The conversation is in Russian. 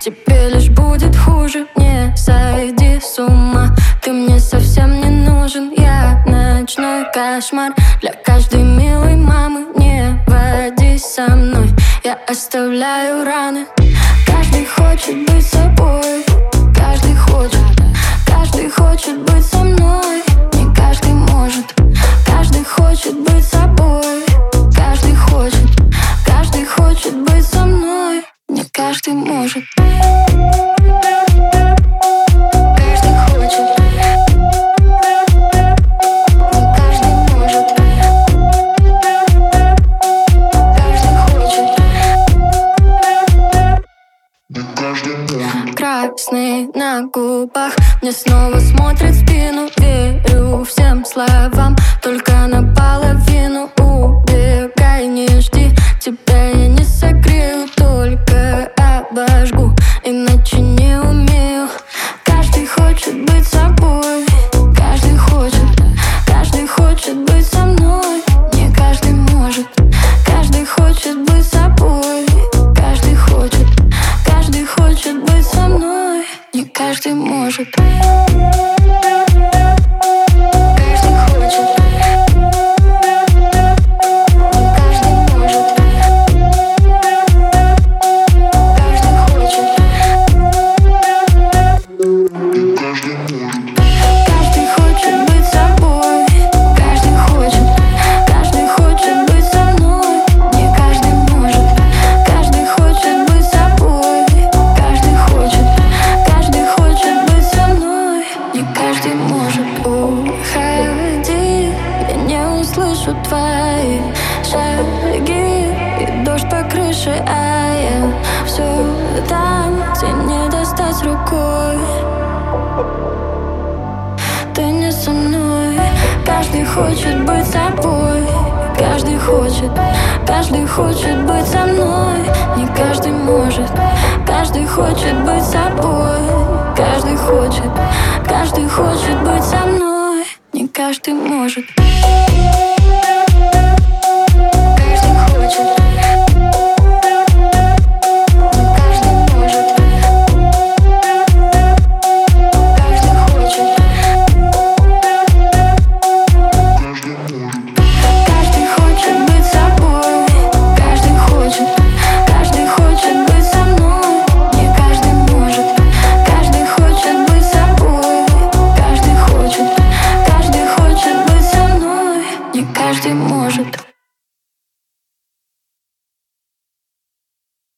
Тебе лишь будет хуже, не сойди с ума. Ты мне совсем не нужен, я ночной кошмар для каждой милой мамы. Не водись со мной, я оставляю раны. Каждый хочет быть собой, каждый хочет быть со мной. Не каждый может, каждый хочет быть собой. Каждый хочет быть со мной. Не каждый может. Красный на губах, мне снова смотрит в спину. Верю всем словам, только наполовину. Убегай, не жди, тебя я не согрею, только обожгу, иначе не умею. Каждый хочет быть собой, каждый хочет быть со мной. Не каждый может, каждый хочет быть собой. Каждый хочет быть со мной. Не каждый может. Уходи, я не услышу твои шаги и дождь по крыше, а я все там, где не достать рукой. Ты не со мной. Каждый хочет быть собой, каждый хочет быть со мной. Не каждый может, каждый хочет быть собой. Каждый хочет быть со мной. Не каждый может. Каждый может.